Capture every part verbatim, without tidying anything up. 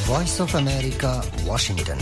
Voice of America, Washington.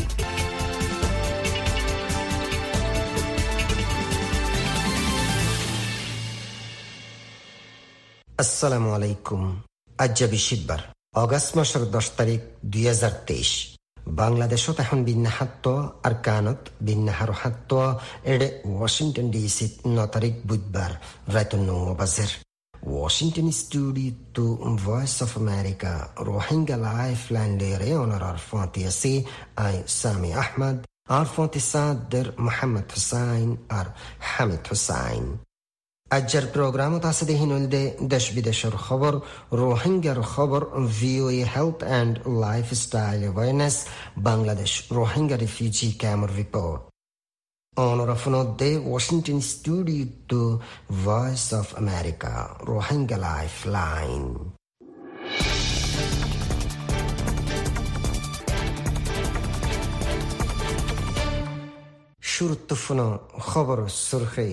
আসসালামু আলাইকুম। আজ বিশিববার অগস্ট মাসের দশ তারিখ দুই হাজার তেইশ। বাংলাদেশত এখন বিন্যাহাত্ত আর কানত বিন্যাহার হাত্ত এডে ওয়াশিংটন ডিসি ন তারিখ বুধবার রাত নৌ বাজের। Washington studio to Voice of America Rohingya Lifeline lere onarar fantasi ay Sami Ahmad ar fantisad der Muhammad Hussain ar Hamid Hussain. আজকের প্রোগ্রামত আছে দেহিনুলদে দেশ বিদেশের খবর, রোহিঙ্গার খবর, VOA health and lifestyle awareness, Bangladesh Rohingya refugee camp report. অনরাফনদে Washington studio to Voice of America Rohingya lifeline. শুরুত্তফুন খবর সুরখি।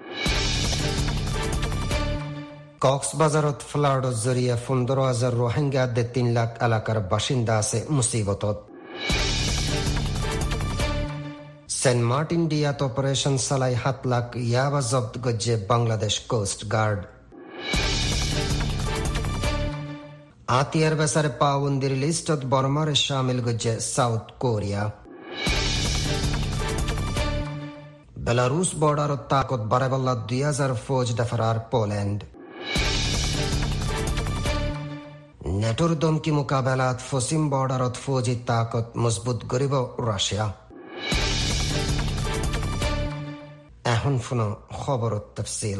কক্সবাজারত ফ্লাডর জরিয়া পনেরো হাজার রোহিঙ্গা দে তিন লাখ এলাকার বাসিন্দা আছে মুসিবতত। সেন্ট মার্টিন ডিয়াত অপারেশন চালাই সাত লাখ ইয়াবা জব্দ গজ্জে বাংলাদেশ কোস্ট গার্ড। আতিয়ার বেসারে পাবন্দির লিস্টত বর্মারে শামিল গজ্জে সাউথ কোরিয়া। বেলারুস বর্ডারত তাকত বারেবাল্লা দুই হাজার ফৌজ দেফারার পোল্যান্ড। নেটোর দমকি মোকাবেলাত পশ্চিম বর্ডারত ফৌজি তাকত মজবুত গরিব রাশিয়া। এখন ফোন খবর তফসিল।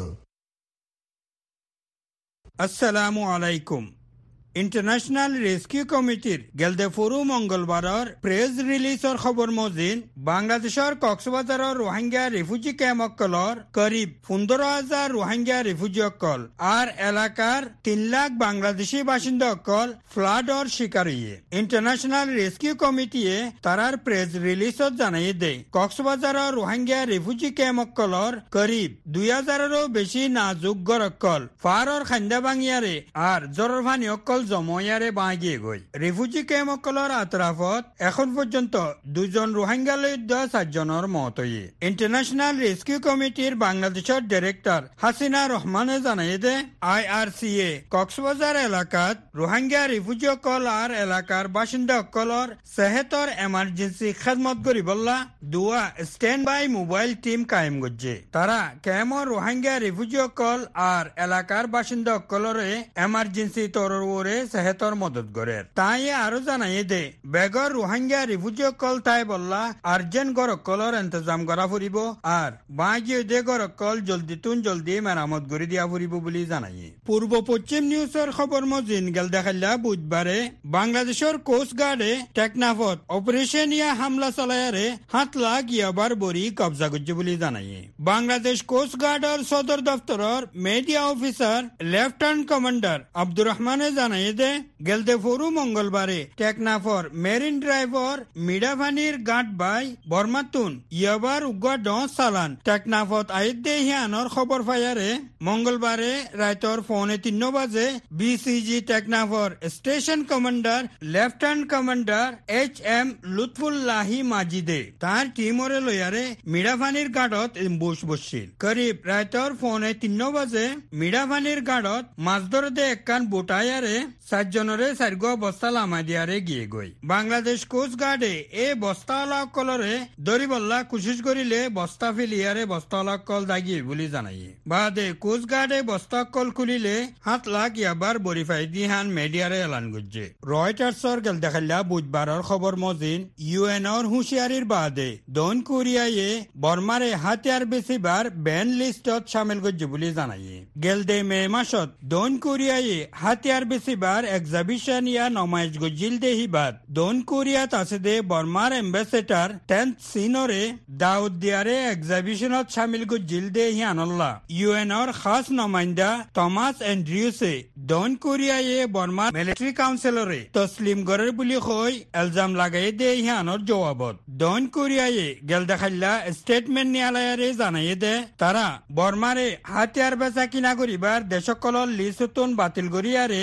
আসসালামু আলাইকুম। ইন্টারন্যাশনাল রেস্কিউ কমিটির গেলদে ফরু মঙ্গলবারর প্রেস রিলিজর খবর মজিন বাংলাদেশের কক্সবাজারের রোহিঙ্গা রিফিউজি ক্যাম্পকলর করিব পনেরো হাজার রোহিঙ্গা রিফিউজি অকল আর এলাকার তিন লাখ বাংলাদেশি বাসিন্দা অকল ফ্লাডর শিকার হইয়ে। ইন্টারন্যাশনাল রেস্কিউ কমিটিয়ে তারার প্রেস রিলিজত জানাই দে কক্সবাজারের রোহিঙ্গা রিফিউজি ক্যাম্পকলর করিব দুই হাজারেরও বেশি নাজুক গড় অকল ফারর খান্দা বাঙিয়ারে আর জরর ভানি অকল জময়ারে বাগিয়ে গই। রিফিউজি ক্যাম্পকলর আতরাফত এখন পর্যন্ত দুজন রোহিঙ্গা লইদ্য চারজনের মত হইয়ে। ইন্টারন্যাশনাল রেস্কিউ কমিটির বাংলাদেশের ডিরেক্টর হাসিনা রহমানে জানাই দে আই আর সি এ কক্সবাজার এলাকাত রোহিঙ্গা রিফিউজি অকল আর এলাকার বাসিন্দা অকলর সেহেতর এমার্জেন্সি খেদমত করিবল্লা দুয়া স্ট্যান্ড বাই মোবাইল টিম কায়েম করছে। তারা কেমন রোহিঙ্গা রিফিউজি অকল আর এলাকার বাসিন্দা অকলরে এমার্জেন্সি তরর সেহেতর মদত করে। তাই আরো জানাই দে বেগর রোহিঙ্গা রিফিউজি অকল তাই বললা আর্জেন্ট গরকলর ইন্তজাম করা ফুরিব আর বাগিয়ে দে গরকল জলদি তুন জলদি মেরামত করে দিয়া ফুরিব বলে জানাই। পূর্ব পশ্চিম নিউজের খবর মজিন গেল দেখাইলা বুধবারে বাংলাদেশের কোস্ট গার্ডে টেকনাফত অপারেশন ইয়া হামলা চালায়ারে সাত লাখ ইয়াবার বড়ি কবজা করছে বলে জানাই। বাংলাদেশ কোস্ট গার্ডের সদর দপ্তরের media officer lieutenant commander Abdur রহমানে জানাই দে গেলদে ফরু মঙ্গলবারে টেকনাফর মেরিন ড্রাইভার মিডাভানির গাঁট বাই বর্মাতুন ইয়াবার উগা ডস চালান টেকনাফত আইত দে হিয়ানর খবর ফায়ারে মঙ্গলবারে রাইতর ফোনে তিন বাজে বিসিজি টেকনাফর station commander lieutenant commander H M লুৎফুল্লাহি মাজিদে তার টিমরে লয়ারে মিডাভানির গাঁটত বস বসছিল। করিব রাইতর ফোনে তিন বাজে মিডাভানির গাঁটত মাছ ধরে দে একখান বোটায়ারে চারজনরে চারিগ বস্তা লামা দিয়ারে গিয়ে গই। বাংলাদেশ কোস্ট গার্ডে এ বস্তাওয়ালা কলরে দরিবল্লা কোশিশ করিলে বস্তা ফেলিয়ারে বস্তাওয়ালা কল দাগিয়ে বলে জানাই। বাদে কোস্ট গার্ডে বস্তা কল খুলিলে সাত লাখ ইয়াবার বরিফাই দিহান মিডিয়ারে এলান করছে। রয়টার্সর গেল দেখাইলা বুধবারের খবর মজিন ইউএনর হুঁশিয়ারির বাদে দক্ষিণ কোরিয়ায় বর্মারে হাতিয়ার বেশিবার ব্যান লিস্টত সামিল করছে বলে জানাই। গেল দে মে মাসত দক্ষিণ কোরিয়ায় হাতিয়ার বেশিবার এক্সাবিশন ইয়া নমাইশ গজিল দে হিবাদ দক্ষিণ কোরিয়াত আছে দে বর্মার এম্বাসেডার টেন্থ সিনরে দাউদ দিয়ারে এক্সাবিশনত সামিল গজিল দে হিয়ানল্লা। ইউএনর খাস নমাইন্দা টমাস এন্ড্রিউসে দক্ষিণ কোরিয়ায় বর্মার মিলিটারি কাউন্সিলরে তসলিম গরের বুলি কই এলজাম লাগাই দে হিয়ানর জবাবত দক্ষিণ কোরিয়ায় গেল দেখাইলা স্টেটমেন্ট নিয়ালয়ারে জানাই দে তারা বর্মারে হাতিয়ার বেচা কিনা করিবার দেশকলর লিস্টন বাতিল করিয়ারে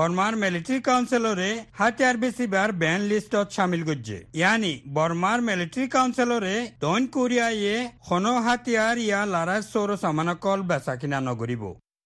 বর্মার মিলিটারি কাউন্সিলরে হাতিয়ার বেচিবার ব্যান লিস্টত শামিল করছে ইয়ানি বর্মার মিলিটারি কাউন্সিলরে দক্ষিণ কোরিয়ায়ে খন হাতিয়ার ইয়া লারাজ সৌর সামানকল বেচা কিনা নগরিব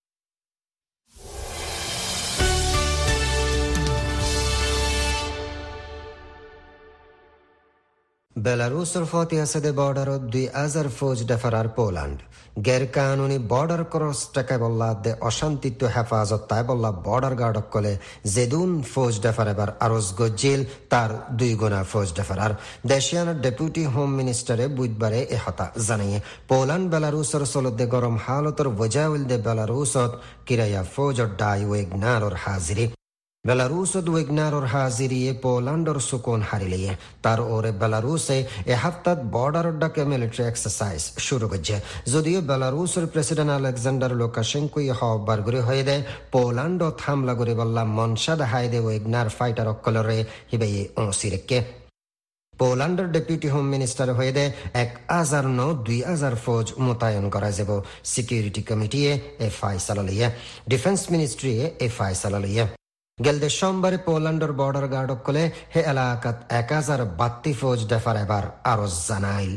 বেলারুসের ফতিয়াসেদে বর্ডারত দুই হাজার ফৌজ ডেফারার পোল্যান্ড গের কানুনি বর্ডার ক্রস টাকা বল্লা দে অশান্তিত্ব হেফাজত তাই বল্লা বর্ডার গার্ডক কলে জেদুন ফৌজ ডেফার এবার আরজ গজিল তার দুই গুণা ফৌজ ডেফারার দেশিয়ানার ডেপুটি হোম মিনিস্টারে বুধবারে এ হতা জানিয়ে পোল্যান্ড বেলারুসের সলদে গরম হালতর ওজাউল দে বেলারুসত কিরায়া ফৌজর ডাই ওয়েগনারর হাজিরি বেলারুসত ওয়েগনারর হাজিরিয়ে পোল্যান্ডর সুকোন হারিলিয়ে তার ওরে বেলারুসে এ হাফতাত বর্ডার ডাকে মিলিটারি এক্সারসাইজ শুরু করছে যদিও বেলারুসের প্রেসিডেন্ট আলেকজান্ডার লুকাশেঙ্কো ই হবার করে হয়ে দেয় পোল্যান্ডত হামলা করে বললাম মনসাদ হাইদে ওয়েগনার ফাইটার অকলরে হিবে অসিরেকে পোল্যান্ডের ডেপুটি হোম মিনিস্টার হয়ে দেয় এক হাজার ন দুই হাজার ফৌজ মোতায়েন করা যাব সিকিউরিটি কমিটিয়ে এ ফাইসালা লইয়া ডিফেন্স মিনিস্ট্রিয়ে এ ফাইসালা লইয়া গেলদে সোমবারে পোল্যান্ডের বর্ডার গার্ডক কলে হে এলাকাত এক হাজার বাত্তি ফৌজ ডেফার এবার আরো জানাইল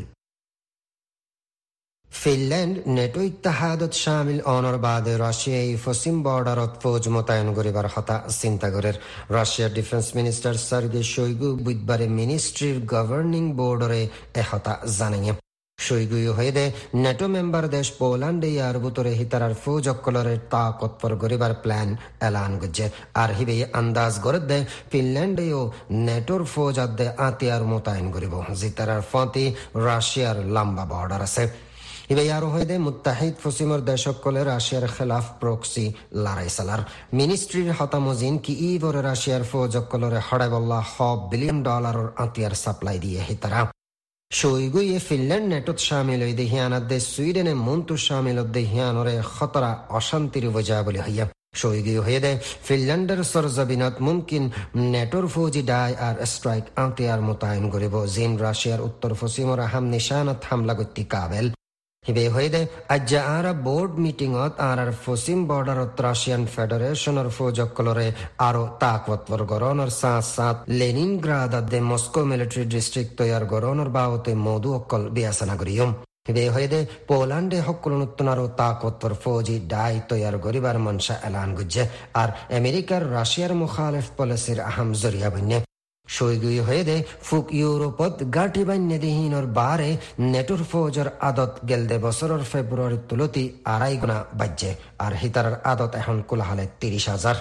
ফিনল্যান্ড নেটো ইত্তেহাদত শামিল অনর বাদে রাশিয়ায় পশ্চিম বর্ডারত ফৌজ মোতায়েন করিবার হতা চিন্তা করে রাশিয়ার ডিফেন্স মিনিস্টার সার্গে শৈগু বুধবারে মিনিস্ট্রির গভর্নিং বোর্ডরে এ হতা জানিয়ে শৈগুই হয়ে দে নেটো মেম্বার দেশ পোল্যান্ডে ইয়ার বুতরে হিতারার ফৌজ অকলরের তাকতপর গরিবার প্ল্যান এলান গজ্জে আর হিবে আন্দাজ গড়ে দে ফিনল্যান্ডেও নেটোর ফৌজ আদে আতিয়ার মোতায়েন করিব জিতারার ফতি রাশিয়ার লম্বা বর্ডার আছে হিবে আরো হয়ে দে মুত্তাহিদ পশ্চিমের দেশকলে রাশিয়ার খেলাফ প্রক্সি লড়াই চালার মিনিস্ট্রির হতামজিন কি ইবরে রাশিয়ার ফৌজ অকলরে হড়াই বল্লা হ বিলিয়ন ডলারের আতিয়ার সাপ্লাই দিয়ে হিতারা শৈগুয়ে ফিনল্যান্ড নেটোত শামিল হই দেহিয়ানাত দে সুইডেনে মন্তু শামিল দেহিয়ানরে খতরা অশান্তির বজা বলে হইয়া শৈগুই হয়ে দেয় ফিনল্যান্ডের সরজবিনত মুমকিন নেটোর ফৌজি ডাই আর স্ট্রাইক আতিয়ার মোতায়েন করিব জিন রাশিয়ার উত্তর পশ্চিমর আহাম নিশানত হামলা করতে কাবেল হিবে হয়ে দেয় আজ্জা আরা বোর্ড মিটিংত আর আর পশ্চিম বর্ডারত রাশিয়ান ফেডারেশনের ফৌজ অকলরে আরো তাকতবর গরনের সাথ সাথ লেনিনগ্রাদ দে মস্কো মিলিটারি ডিস্ট্রিক্ট তৈয়ার গরনের বাবতে মধু অকল বিয়াসনা করিয়ম হিবে হয়ে দেয় পোল্যান্ডে হকলনুত্তন আরো তাকতবর ফৌজি ডাই তৈয়ার গরিবার মনসা এলান গুজে আর আমেরিকার রাশিয়ার মুখালিফ পলিসির আহম জরিয়া বন্যে শৈগুই হয়ে দে ফুক ইউরোপত গাঠি বান্যদিহীনর বারে নেটোর ফৌজর আদত গেলদে বছরের ফেব্রুয়ারি তুলতি আড়াই গুণা বাজ্যে আর হিতারার আদত এখন কুলাহালে তিরিশ হাজার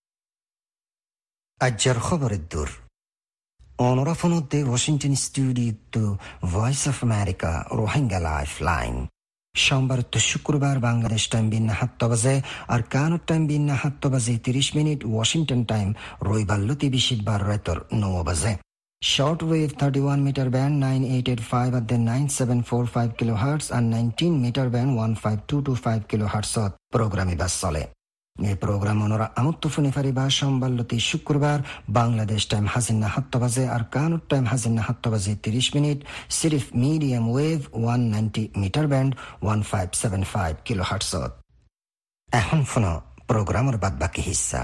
আজ্জার খবরের দূর অনরাফনুদ্দে Washington studio voice of America Rohingya life line সোমবার তো শুক্রবার বাংলাদেশ টাইম বিন্না সাত বাজে আর কানাডা টাইম বিন্না সাত বাজে তিরিশ মিনিট ওয়াশিংটন টাইম রবিবার লতি বিশিবার রাতর নয় বাজে short wave thirty one metre band nine eight eight five at the nine seven four five kilohertz and nineteen meter band one five two two five kilohertz প্রোগ্রামে বাস চলে এই প্রোগ্রাম ওনারা আমত্ত ফোনে ফারিবা সোমবার লতি শুক্রবার বাংলাদেশ টাইম হাজিনা সাত বাজে আর কানাডা টাইম হাজিনা সাত বাজে তিরিশ মিনিট সিরিফ medium wave one ninety metre band one five seven five kilohertz এখন ফোন প্রোগ্রামের বাদ বাকি হিস্সা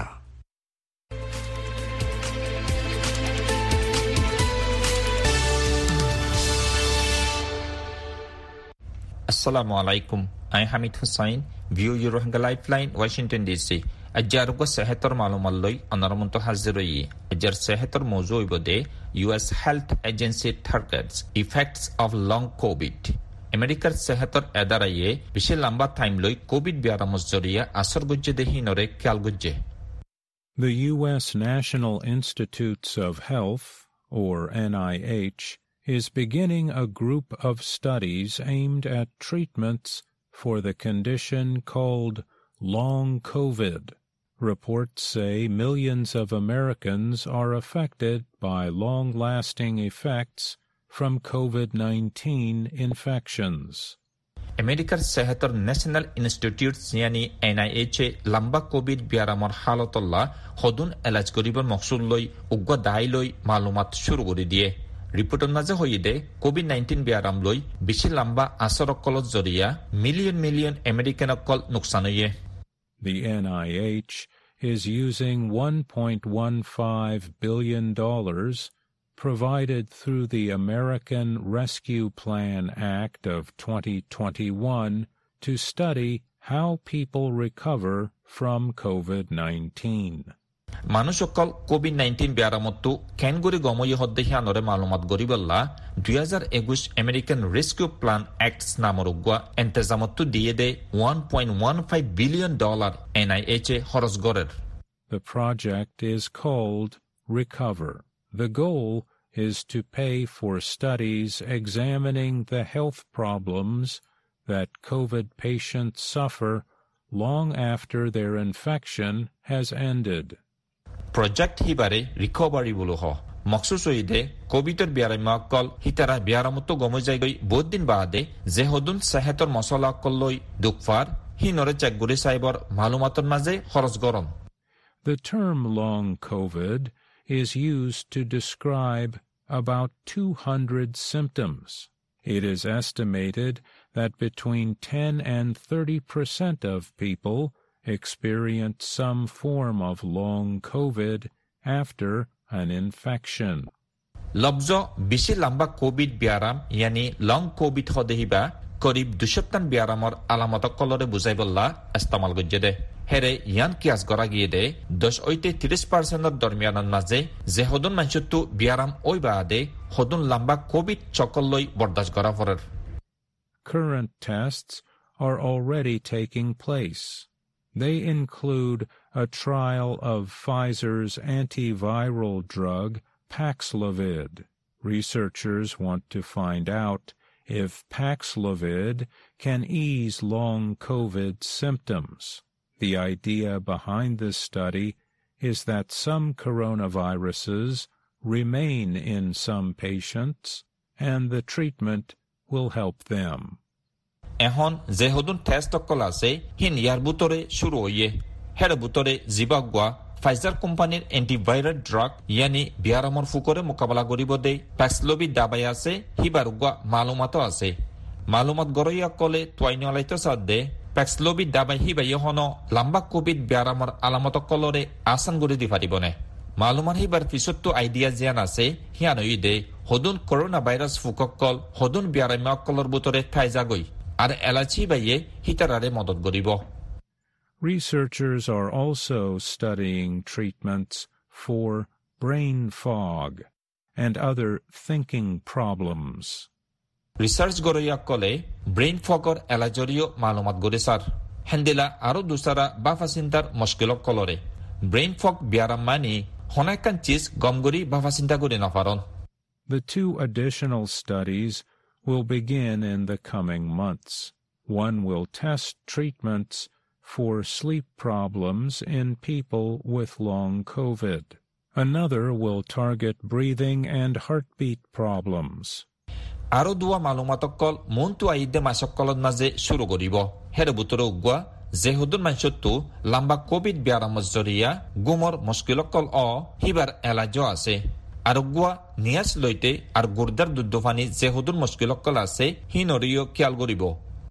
Assalamu alaikum. I am Hamid Hussain. View your Rohingya Lifeline, Washington D C. Ajargo sehator malumalloi anaramunto haziroi. Ajar sehator mozoi bode U S Health Agency targets effects of long COVID. Americar sehator edaraye bishil lamba time loi COVID biaramos joriya asar gujje dehinore kyal gujje. The U S National Institutes of Health, or N I H, is beginning a group of studies aimed at treatments for the condition called long COVID. Reports say millions of Americans are affected by long-lasting effects from COVID nineteen infections. Americar sehator National Institutes yani N I H e lamba COVID biaramor halatolla hodun elaj goribar maqsud loi ugga dai loi malumat shuru gori diye রিপোর্টের মাঝে হয়ে দে Covid nineteen বিয়ারাম লই বেশি লম্বা আসর অকলত জরিয়া million million American অকল নুকসান হইয়ে The N I H is using one point one five billion dollars provided through the American Rescue Plan Act of twenty twenty-one to study how people recover from COVID nineteen. মানুষ অকল Covid nineteen বেয়ারামতো কেনগুৰি গমই হদ্দেহিয়ানৰে মালুমাত গৰিবল্লা দুই হাজাৰ একুশ American rescue plan act নামৰ উগুৱা এন্তেজামতো দিয়ে দে one point one five billion dollar N I H এ খৰচ গৰেৰ. The project is called Recover. The goal is to pay for studies examining the health problems that COVID patients suffer long after their infection has ended. Project hibare recovery bulu ho. Maksus oide covidor biaramma kol hitara biaramuto gomojai boddin baade je hodun sahetor masala kolloi dukfar hinore chekguri saibor malumaton maje khoros goron. The term long COVID is used to describe about two hundred symptoms. It is estimated that between ten and thirty percent of people experience some form of long COVID after an infection. Lobzo bishi lamba COVID biaram yani long COVID hodehiba korib dushottan biaramor alamatok kolore bujaibolla istamal gojjede. Here yan kias gora giyede dosh oite thirty percent or dormiyanan maje je hodun manchuttu biaram oi baade hodun lamba COVID chokolloi bordash gora forer. Current tests are already taking place. They include a trial of Pfizer's antiviral drug Paxlovid. Researchers want to find out if Paxlovid can ease long COVID symptoms. The idea behind this study is that some coronaviruses remain in some patients, and the treatment will help them. এখন যে হদুন test অকল আছে হিন ইয়ার বুতরে শুরু হইয়ে হের বুতরে জিবাগুয়া ফাইজার কোম্পানির অ্যান্টিভাইরাল ড্রাগ ইয়ানি বিয়ারামর ফুকরে মোকাবেলা করিব দে প্যাক্সলোভিড দাবাই আছে হিবারুগুয়া মালুমাতো আছে মালুমাত গরইয়া কলে তোয়াইনলাইত সাদে প্যাক্সলোভিড দাবাই হিবাই হন লম্বা কোভিড বিয়ারামর আলামত কলরে আসান গরি দি পারিবনে মালুমার হিবার পিছতো আইডিয়া জিয়ান আছে হিয়ান হইদে হদুন করোনা ভাইরাস ফুককল হদুন বিয়ারামা কলর বুতরে থাইজাগই আর এলাচি বাইয়ে হিতারারে মদত করিব. Researchers are also studying treatments for brain fog and other thinking problems. Research গরইয়া কলে ব্রেইন ফগর এলাজরিও মালুমাত গরিসার হেন্দিলা আরো দুসারা বাফাসিন্তার মুশকিলক কলরে ব্রেইন ফগ বিয়ারাম মানি হনাইকান চিজ গমগরি বাফাসিন্তা করে নফারন. The two additional studies will begin in the coming months. One will test treatments for sleep problems in people with long COVID. Another will target breathing and heartbeat problems. Aro dua malumatokol muntu aide masokkolon maze shuru goribo. Here butoro ugwa jehudun manshottu lamba COVID biaramos joriya gumor muskilokol o hibar elajo ase. Arugwa nias loite ar gurdar duddofani jehudun muskilokol ase hinoriyo kial goribo.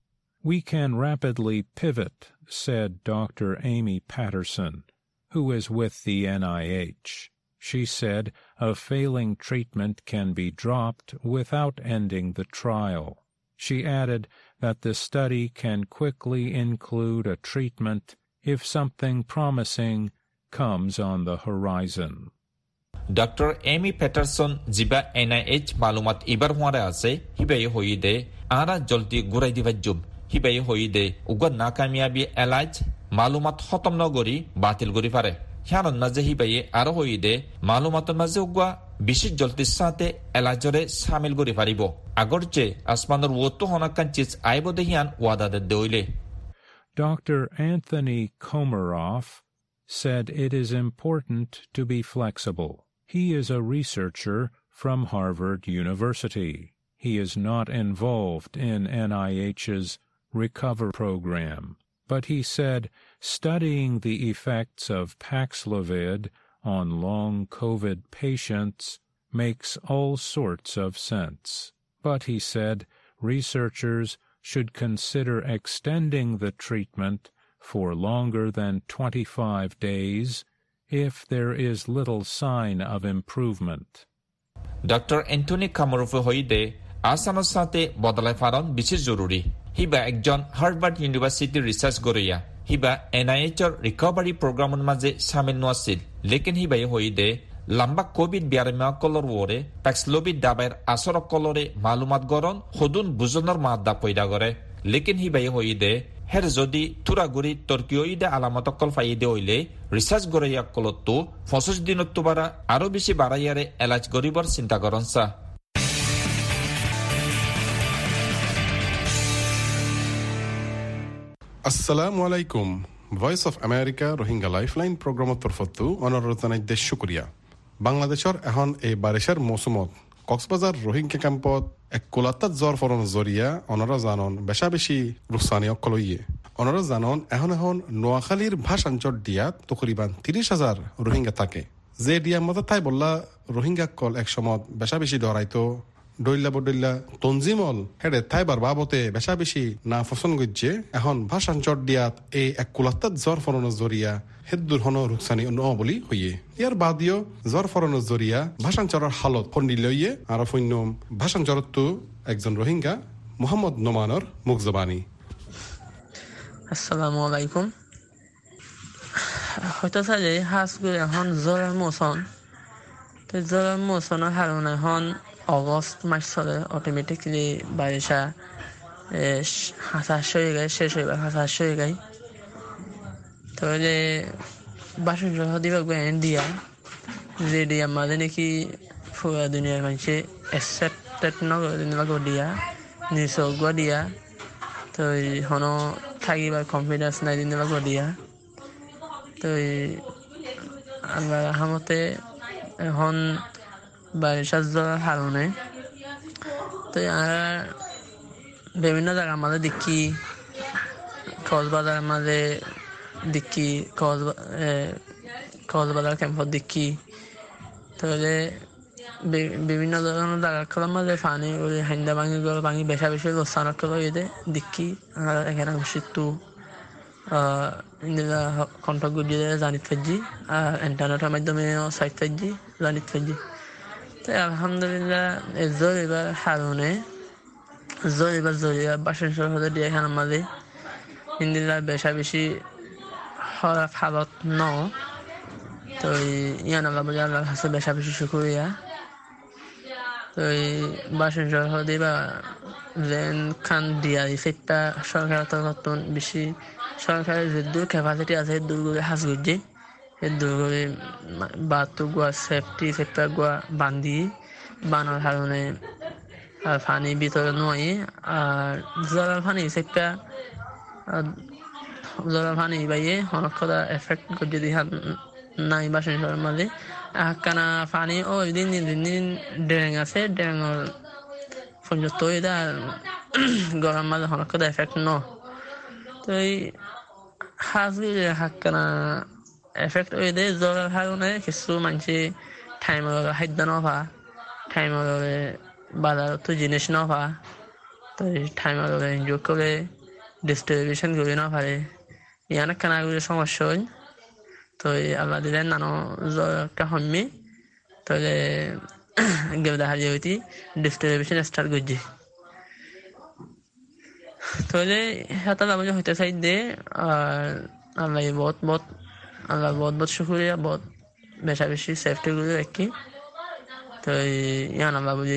We can rapidly pivot, said Doctor Amy Patterson, who is with the N I H. She said a failing treatment can be dropped without ending the trial. She added that the study can quickly include a treatment if something promising comes on the horizon. Doctor Amy Patterson jiba N I H malumat ibar huare ase hibai hoide ara jolti gurai divajub hibai hoide uga nakamiyabi elaj malumat khotom nagori batil gori pare hianon maje hibai aro hoide malumaton maje uga bishi jolti sate elajore shamil gori paribo agorche asmanor woto honakan chiz aibo dehian wada de doile. Doctor Anthony Komaroff said it is important to be flexible. He is a researcher from Harvard University. He is not involved in N I H's Recover program, but he said studying the effects of Paxlovid on long COVID patients makes all sorts of sense. But he said researchers should consider extending the treatment for longer than twenty-five days if there is little sign of improvement. Doctor Anthony Kamurufu hoide asanos sate bodalai faron bishi joruri. Hiba ekjon Harvard University research goriya. Hiba N I H recovery program maze shamil noasil. Lekin hiba hoide lamba COVID biarema kolor wore Paxlovid daber asor kolore malumat goron hodun buzonar madda poida gore. Lekin hiba hoide her যদি তুরাগুড়ি তর্কিওইডে আলামত call ফাইদে হইলে research গড়াইয়া কলতো পঁচিশ দিনত বারা আরো বেশি বাড়াইয়ারে এলাজ গরিবর চিন্তা করনসা। আসসালামু আলাইকুম। Voice of America Rohingya lifeline প্রোগ্রামত তরফতো অনুরোধ জানাই দেশ শুক্রিয়া। বাংলাদেশৰ এখন এই বাৰিষাৰ মৌচুমত কক্সবাজাৰ রোহিঙ্গা ক্যাম্পত এক কোলাত্তাত জ্বর ফরন জরিয়া অনরা জানন বেশা বেশি রুসানি অকলইয়ে অনরা জানন এখন এখন নোয়াখালীর ভাষাঞ্চল দিয়াত তকরিবান তিরিশ হাজার রোহিঙ্গা থাকে যে দিয়া মতো তাই বললা রোহিঙ্গা কল এক সময় বেশা বেশি ডরাইতো ডইল্লা বডইল্লা তঞ্জিমল হেডে তাইবার বাবতে বেশা বেশি না ফসন গজ্জে এখন ভাষাঞ্চল দিয়াত এই এক কোলাত্তাত জ্বর ফরন জরিয়া হেদুর হন রুকসানি ন বলি হইয়ে ইয়ার বাদিও জ্বর ফরন জরিয়া ভাষাঞ্চলের হালত কন্ডিলইয়ে আর ফৈন্যম ভাষাঞ্চলতো একজন রোহিঙ্গা মোহাম্মদ নোমানর মুখ জবানি। আসসালামু আলাইকুম। হয়তো সাজে হাঁসগুলো এখন জ্বরের মৌসুম, তো জ্বরের মৌসুমের কারণে এখন অগস্ট মাস চলে অটোমেটিকলি বারিশা হাঁস হয়ে যায়, শেষ হয়ে যায় হাঁস হয়ে যায়। তাহলে বাসন দিবা দিয়া যে দিয়া মাঝে নাকি পুরা দুনিয়ার মানুষে অ্যাকসেপ্টেড নগর দিয়া নিসর্গ দিয়া তো হনো থাকিবার কনফিডেন্স নাই দিন দিয়া তো আল্লাহ রহমতে এখন বারিশার জ্বরের কারণে তো আর বিভিন্ন জায়গার মাঝে দেখি কক্সবাজারের মাঝে দেখি কক্সবাজার ক্যাম্পত দেখি তাহলে বিভিন্ন ধরনের জায়গার মাঝে পানি হাইন্দা ভাঙি গেল ভাঙি বেশা বেশি লোসান দেখি আর এখানে মসজিদটো কণ্ঠক গুজিয়ে জানিত ফেজি আর ইন্টারনেটের মাধ্যমে সাইট ফেজি জানিত ফেজি। তাই আলহামদুলিল্লাহ জোর এবার হারণে জোর এবার জরিয়া বাসন সরহদে দিয়ে এখানে মাঝে ইন্দিরা বেশা বেশি খারাপ হালত ন তো ইয়ান আল্লাহ বলে আল্লাহর কাছে বেশা বেশি শুকরিয়া। তো বাসন সরহদে বা যেন খান দিয়া সেটা সরকারের তরফ বেশি সরকারের যে দূর ক্যাপাসিটি আছে দূর করে হাস গুজে সেই দূর করে বাতু গোয়া সেফটি সেফটা গোয়া বান্ধি বানার কারণে আর পানি ভিতরে নয় আর জলার পানি সেফটা জলার পানি বাইয়ে অনেক কথা এফেক্ট করছে যদি হাত নাই বাসন সরের মাঝে কানা পানি ও দিন দিন দিন দিন ড্রেং আছে ড্রেঙর পর্যন্ত গরম মাঝে অনেক কথা এফেক্ট ন তো এই হাঁসগুলি হাক্কানা এফেক্ট হয়ে দেয় জ্বরের কারণে কিছু মানুষে টাইমের খাদ্য নভা টাইমের বাজারতো জিনিস নভা তো টাইমের এনজয় করে ডিস্ট্রিবিউশন করে না পারে ইয়ান কানাগুলি সমস্যা হয়। তো আল্লাহ দিলেন নানো জ্বর একটা হম্মি তাহলে গেলে হারিয়ে হইতি ডিস্ট্রিবিউশন স্টার্ট করছি তাহলে হাতা দাম হইতে চাই দে আর আল্লাহ বহুত বহুত আল্লাহ বহুত বহুত শুক্রিয়া বহুত বেশা বেশি সেফটি গুলো রাখি তো ইয়ান আল্লাহ বুঝি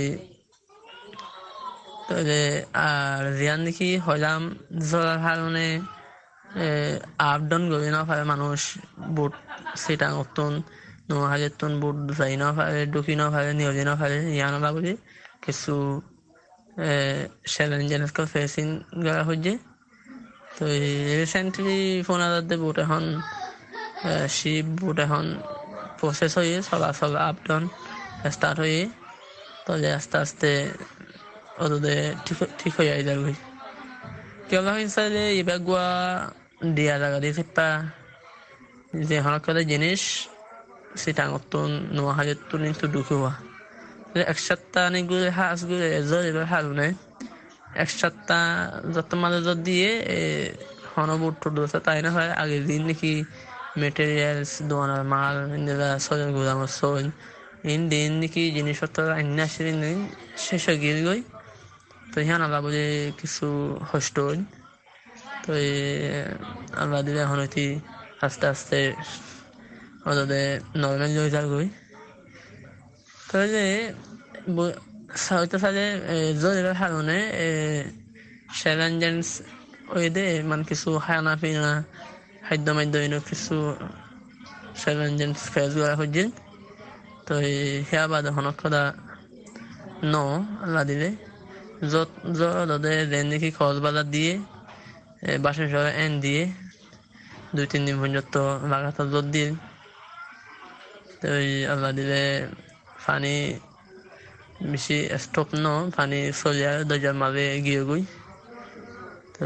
তাহলে আর রিয়ান দেখি হইলাম জ্বরের কারণে আপ ডাউন করি না পারে মানুষ বুট সেটা নতুন নোয়াখালীর তুন বুট যাই না পারে ঢুকি না পারে নিয়ে না পারে ইয়ান আল্লাহ বুঝি কিছু চ্যালেঞ্জেস ফেসিং করা হচ্ছে। তো রিসেন্টলি ফোন হাজার বুট এখন শিপ বুট এখন প্রসেস হয়ে চলাচল আপ ডাউন স্টার্ট হয়ে তাহলে আস্তে আস্তে ওদের ঠিক ঠিক হয়ে যাবে কেউ হিসাবে এবার গোয়া দিয়া জায়গা দিয়ে সেটা যে হঠাৎ করে জিনিস সেটা নতুন নোয়াখালীর তুন একটু ঢুকে হওয়া এক সপ্তাহ অনেকগুলো হাঁসগুলো এবার হারুনে এক সপ্তাহ যত মাঝে দিয়ে হন বুট টুট আছে তাই না হয় আগের দিন নাকি মেটেরিয়ালস দোয়ানার মাল ইন্দিরা সজন গুদামর সই ইন দিন নাকি জিনিসপত্র আইন আসলে দিন শেষ হয়ে গিয়ে গই তো হ্যাঁ আল্লাহ বলে কিছু কষ্ট হই তো আল্লাহ দিলে এখন হইতে আস্তে আস্তে ওদের নর্মাল হয়ে যার গই তো যে হয়তো সাথে জোরের কারণে চ্যালেঞ্জেস ওই দে মানে কিছু খানা পিনা খাদ্য মাদ্য কিছু চ্যালেঞ্জেস ফেস করা হচ্ছে তো সেয়া বাদে হনক কথা ন আল্লাহ দিলে যত যত দেন দেখি খরচ বাজার দিয়ে বাসন সহ এন দিয়ে দুই তিন দিন পর্যন্ত লাগাতার জোর দিন তো আল্লাহ দিলে পানি বেশি স্টপ ন পানি চলিয়া দরজার মাঝে গিয়ে গই তো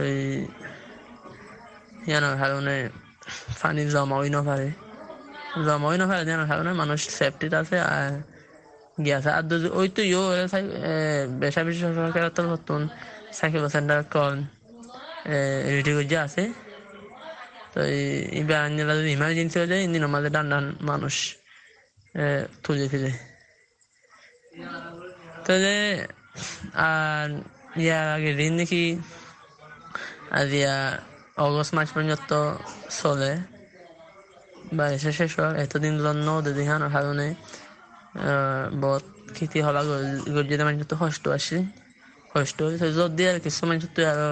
ইয়ানোর কারণে পানি জমা হই না পারে জমা হই না পারে ইয়ানোর কারণে মানুষ সেফটিতে আছে আর গিয়েছে আর ওই তো ইয়ে বেশা বেশি সরকারের তো নতুন সাইকেল সেন্টার কল রেডি করে আছে তো এবার যদি ইমার্জেন্সি হয়ে যায় ইন্দিন আমাদের ডান ডান মানুষ তুলে ফেলে তো যে আর ইয়ার আগে ঋণ নাকি আর ইয়া অগস্ট মাস পর্যন্ত চলে বা এসে শেষ হয় এতদিন জন্য দেখানোর কারণে বহুত খেতি হলা গর্জিত মানুষ তো কষ্ট আসে কষ্ট হয়েছে জোর দিয়ে আর কিছু মানুষ তো আরো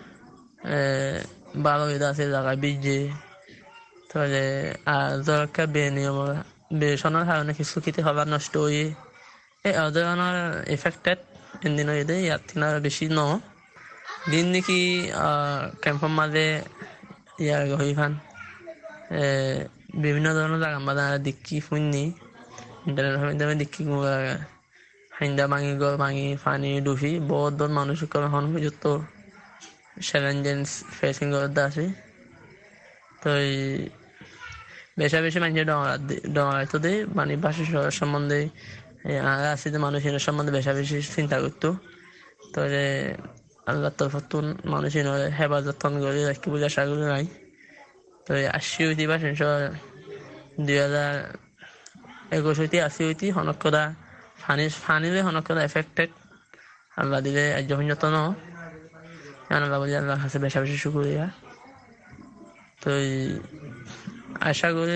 ভালো হয়ে আছে জায়গায় বীজে তাহলে আর দরকার বে নিয়ম বেশনের কারণে কিছু খেতি হবার নষ্ট হয়ে এই ধরনের এফেক্টেড দিন হয়ে দেয় ইয়ার থেকে বেশি ন দিন নাকি ক্যাম্পের মাঝে ইয়ার হই ফান বিভিন্ন ধরনের জায়গা মাঝে দেখি শুনি ইন্টারনেট মাধ্যমে দেখি হাইন্দা ভাঙি গল ভাঙি পানি ডুবি বহুত বহুত মানুষ এখন পর্যন্ত চ্যালেঞ্জেস ফেসিং করতে আছে তো বেশা বেশি মানুষের ডরা ডরাইতো দেয় মানে বাসা শহর সম্বন্ধে আসি যে মানুষ এর সম্বন্ধে বেশা বেশি চিন্তা করতো তো আল্লাহ তরফতুন মানুষ হেফাজত করে রাখি বলে আশা করি নাই তো আশি হইতে বা দুই হাজার একুশ হইতে আশি হইতে হনকদা ফানি ফানিলে হনকদা এফেক্টেড আল্লাহ দিলে যখন যত ন আল্লাহ বলি আল্লাহ কাছে বেশা বেশি শুকরিয়া তো আশা করি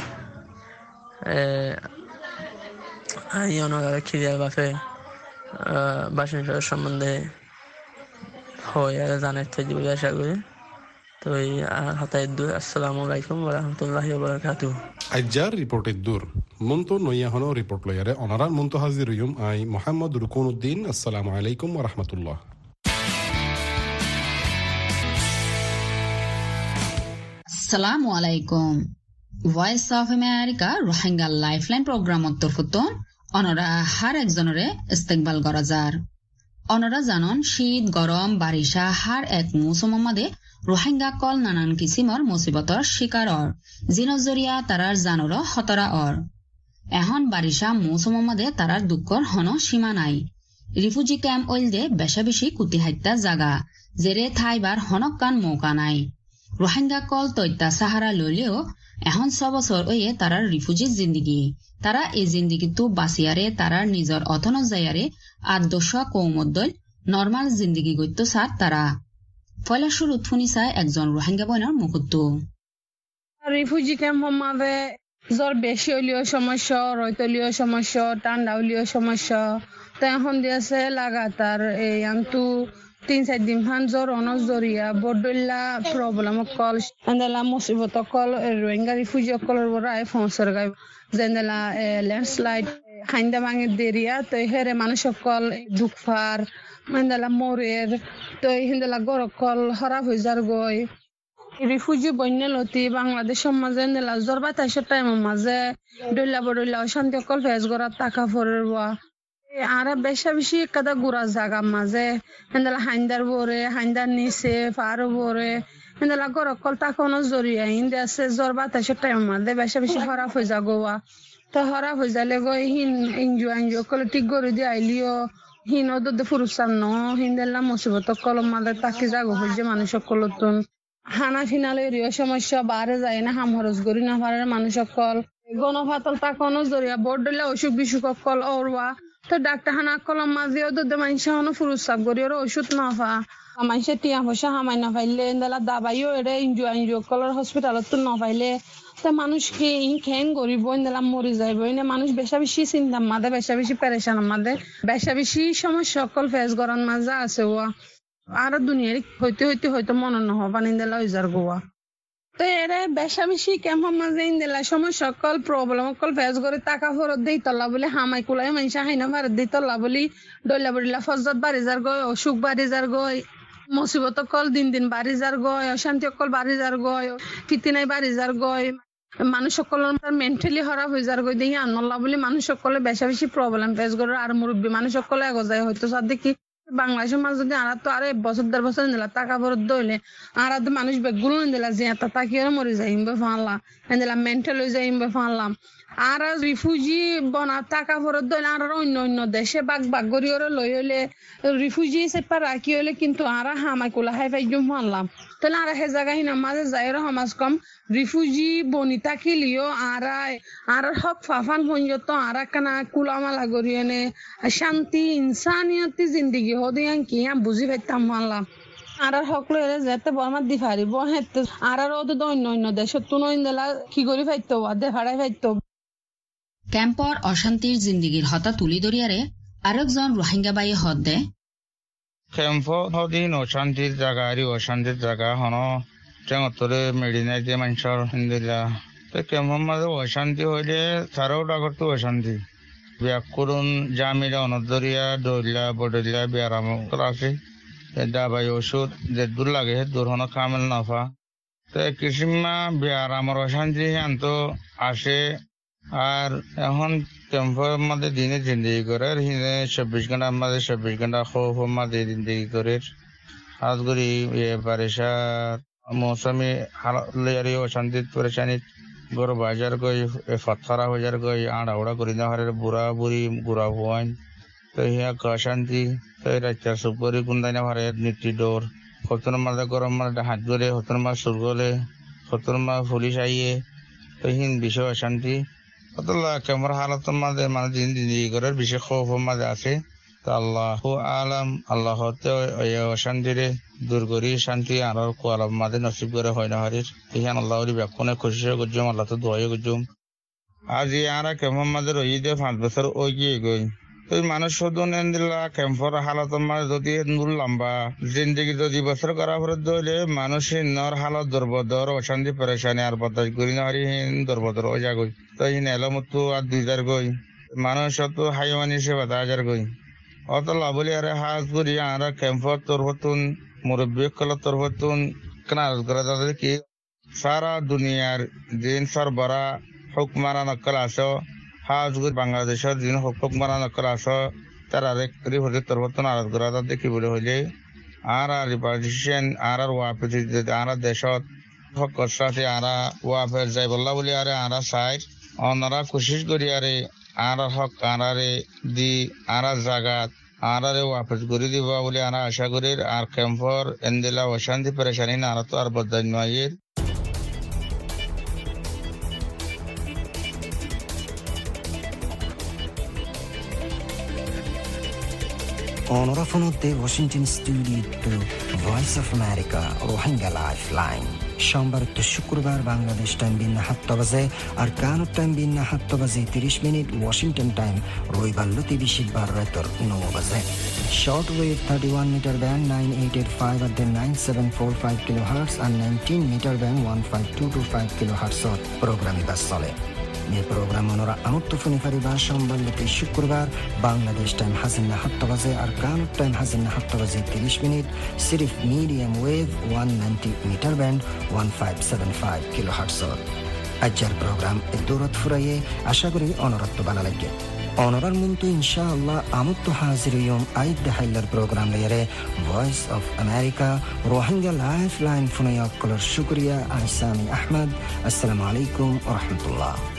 খিরিয়ার বাপে বাসন সম্বন্ধে হয় আর জানার থেকে বলে আশা করি তো হতায় দূর আসসালামু আলাইকুম ওয়া রাহমাতুল্লাহি ওয়া বারাকাতুহু আইজার রিপোর্টের দূর মন্ত নইয়া হনো রিপোর্ট লয়ারে অনারার মন্ত হাজির হইম আই মোহাম্মদ রুকুনুদ্দিন আসসালামু আলাইকুম ওয়া রাহমাতুল্লাহ আসসালামু আলাইকুম voice of America Rohingya lifeline প্রোগ্রামত তরফতন অনরা হার একজনরে ইস্তেকবাল করা যার অনরা জানন শীত গরম বারিশা হার এক মৌসুম মাদে রোহিঙ্গা কল নানান কিসিমর মুসিবতর শিকার অর জিনর জরিয়া তারার জানর হতরা অর এখন বারিশা মৌসুম মাদে তারার দুঃখর হন সীমা নাই রিফিউজি ক্যাম্প ওইল দে বেশা বেশি কুতিহাইতা জাগা জেরে থাইবার হনকান মৌকা নাই রোহিঙ্গা কল তৈতা সাহারা লইলেও এখন ছ বছর ওয়ে তারার রিফিউজি জিন্দিগি তারা এই জিন্দিগি তো বাঁচিয়ারে তারার নিজর অথন যাইয়ারে আদর্শ কৌমদ্দল নর্মাল জিন্দিগি গত্য সার তারা ফলে শুরু থুনি চাই একজন রোহিঙ্গা বইনার মুকুত্ত রিফিউজি ক্যাম্প মাঝে জ্বর বেশি হইলেও সমস্যা রৈতলীয় সমস্যা ঠান্ডা হইলেও সমস্যা তো এখন দিয়েছে লাগাতার এই আন্তু তিন চার দিন খান জ্বর অনস জরিয়া বড্ডল্লা প্রবলেম কল এন্দেলা মুসিবত কল রোহিঙ্গা রিফিউজি কলের বড় আই ফসর গাই যেন্দেলা ল্যান্ডস্লাইড হাইন্দা ভাঙের দেরিয়া তো হেরে মানুষ কল দুঃখার এন্দেলা মরের তো হিন্দেলা গরক কল খারাপ হয়ে যার গই রিফিউজি বন্যা লতি বাংলাদেশ সমাজে এন্দেলা জ্বর বাতাসের টাইমের মাঝে ডল্লা বডল্লা অশান্তি কল ফেস করার টাকা ফরের বা আর বেশা বেশি কাদা গুড়া জাগা মাঝে হেন্দেলা হাইন্দার বরে হাইন্দার নিচে পার বরে হেন্দেলা গরক কল তাকনো জরিয়া হিন্দে আছে জ্বর বাতাসের টাইম মাঝে বেশা বেশি খারাপ হয়ে যা গোয়া তো খারাপ হয়ে যালে গই হিন এনজিও এনজিও কলে ঠিক করে দিয়ে আইলিও হিন ওদের ফুরুসার ন হিন্দেলা মুসিবত কলম মাঝে তাকে জাগো হয়েছে মানুষ কলতুন হানা ফিনালেরও সমস্যা, বারে যায় না হাম খরচ করি না পারে মানুষ সকল গণপাতল তাকনো জরিয়া বোর্ড দিলে অসুখ বিসুখ সকল ওরবা তো ডাক্তার হানা কলম মাঝেও দুধ মানুষ হনো ফুরুস সাপ করি ওর ওষুধ না ফা মানুষে টিয়া পয়সা হামাই না পাইলে এন্দালা দাবাইও এরে ইনজু ইনজু কলর হসপিটালত তো না পাইলে তো মানুষ কি ইন খেন গরিব এন্দালা মরি যাইব এনে মানুষ বেশা বেশি চিন্তা মাদে বেশা বেশি পেরেশান মাদে বেশা বেশি সমস্যা সকল ফেস গরন মাঝে আছে ও আর দুনিয়ার হইতে হইতে হয়তো মনে ন হবা ইন্দালা ইজার গোয়া তো এরে বেশা বেশি কেমন মাঝে ইন্দালা সমস্যা সকল প্রবলেম সকল ফেস করে টাকা ফরত দেই তল্লা বলে হামাই কুলাই মানুষ হাইনা ভারত দেই তল্লা বলি ডইলা বড়িলা ফজত বাড়ি যার গয় অসুখ বাড়ি যার গয় মুসিবত কল দিন দিন বাড়ি যার গয় অশান্তি অকল বাড়ি যার গয় ফিতিনাই বাড়ি যার গয় মানুষ সকলের মেন্টালি খারাপ হয়ে যার গই দেখি আনল্লা বলে মানুষ সকলে বেশা বেশি প্রবলেম ফেস করে আর মুরব্বী মানুষ সকলে এগো যায় হয়তো সাথে কি বাংলাদেশের মাঝে যদি আর তো আরে বছর দেড় বছর নিলা টাকা ভরত দইলে আর তো মানুষ বেগুলো নিলা যে এত তাকিয়ে মরে যাই ফানলা নিলাম মেন্টাল হয়ে যাই ফানলাম আর রিফিউজি বনা টাকা ভরত দইলে আর অন্য অন্য দেশে বাগ বাগ করি ওরা লই হইলে রিফিউজি সেপা রাখি হইলে কিন্তু আর হামাই কোলা হাই ফাই জম ফানলাম তাহলে আর হে জায়গা হিনা মাঝে যাই সমাজ কম রিফিউজি বনি থাকিলিও আর আর হক ফাফান পঞ্জত আর কানা কুলামালা করি এনে শান্তি ইনসানিয়তি জিন্দিগি হদিয়ান কি বুঝি পাইতাম মানলাম আর সকলে যেতে বর্মার দি পারিব হেতে আর আর ওদের অন্য অন্য দেশত তো নইন্দলা কি করি পাইতো দে ভাড়াই পাইতো ক্যাম্পর অশান্তির জিন্দিগির হতা তুলি দরিয়ারে আরেকজন রোহিঙ্গা বাই হদ দে ক্যাম্প হদিন অশান্তির জায়গা আর অশান্তির জায়গা হন টেঙতরে মেডিনাই দিয়ে মানুষের হিন্দিলা তো ক্যাম্পর মাঝে অশান্তি হইলে তারাও ডাকর তো অশান্তি ব্যাক করুন জামিলা অনদরিয়া দরিয়া বডরিয়া বিয়ারাম আছে দাবাই ওষুধ যে দূর লাগে সে দূর হন কামেল নাফা তো কিসিমা বিয়ারামর অশান্তি আন্ত আসে আর এখন ক্যাম্পের মধ্যে দিনে জিন্দগি করে হিনে চব্বিশ ঘন্টার মধ্যে চব্বিশ ঘন্টা খোফ মধ্যে জিন্দগি করে হাত করি বারিশার মৌসুমি হালি অশান্তি পরেশানি গরু বাজার গই ফতরা বাজার গই আড়া উড়া করি না হারে বুড়া বুড়ি গুড়া হুয়াইন তো হিয়া অশান্তি তো রাস্তা সুপ করি গুন্দাই না হারে নীতি ডোর হতন মাঝে গরম মাঝে হাত গলে হতন মাছ সুর গলে হতন মাছ পুলিশ আইয়ে তো হিন বিষয় অশান্তি ক্যামেরা হালত মাঝে মানে দিন জিন্দগি করার বিশেষ খৌফ মাঝে আছে তো আল্লাহ আলাম আল্লাহ অশান্তিরে দূর করি শান্তি আর কোয়ালাম মাঝে নসিব করে হয় না হারির এখানে আল্লাহ ব্যাকুনে খুশি করছুম আল্লাহ তো দোয়াই করছুম আজ আর ক্যাম্পের মাঝে রয়ে দিয়ে পাঁচ বছর ওই গিয়ে গই তো মানুষ শুধু নেন দিলা ক্যাম্পর হালত মাঝে যদি নুর লম্বা জিন্দগি যদি বছর করা পরে ধরলে মানুষের নর হালত দুর্বদর অশান্তি পরেশানি আর বদাস করি না হারি দুর্বদর ওই যাগই তো হিন এলমতো আর দুই হাজার গই মানুষ তো হাইওয়ানি সে বাধা হাজার গই অত লাভলি আরে হাজ করি আর ক্যাম্পর তরফতুন মুরব্বী কল তরফতুন কেনার করা যাতে কি সারা দুনিয়ার দিন সরবরা হুকমারা নকল আসো হাজ করি বাংলাদেশের দিন হুকমারা নকল আসো তারা রিপোর্টের তরফতুন আরজ করা যাতে কি বলে হইলে আর আর রিপার্টিশন আর আর ওয়াপে আর দেশত হকর সাথে আরা ওয়াফের যাই বললা বলি আরে আরা সাইড অনারা কোশিশ করি আরে আর হক আনারে দি আরা জাগাত আনারে ওয়াফেজ করে দিবা বলে আনা আশা করি আর ক্যাম্পর এন্দেলা অশান্তি পরেশানি না আর তো আর বদাই নয় অনরাফনতে Washington studio voice of America Rohingya lifeline সোমবার তো শুক্রবার বাংলাদেশ টাইম বিন্না সাতটা বাজে আর কানাডা টাইম বিন্না সাতটা বাজে তিরিশ মিনিট ওয়াশিংটন টাইম রবিবার লতি বিশিবার রাতের নৌ বাজে short wave thirty one metre band nine eight eight five আর then nine seven four five kilohertz আর nineteen metre band one five two two five কিলো হার্টসত প্রোগ্রাম বাস চলে এই প্রোগ্রাম ওনারা আমত্ত ফোনে ফারিবা সোমবার লতি শুক্রবার বাংলাদেশ টাইম হাজিনা সাতটা বাজে আর কানাডা টাইম হাজিনা সাতটা বাজে তিরিশ মিনিট সিরিফ medium wave one ninety metre band one five seven five কিলো হার্টসত আজকের প্রোগ্রাম দৌড়ত ফুরাইয়ে আশা করি অনরত্ব ভালো লাগে অনরার মন্তু ইনশাআল্লাহ আমত্ত হাজির ইয়ম আইদ দেহাইলার প্রোগ্রাম লেয়ারে voice of America Rohingya life line ফোনে অকলর শুক্রিয়া আইসামি আহমদ আসসালামু আলাইকুম ওয়া রাহমাতুল্লাহ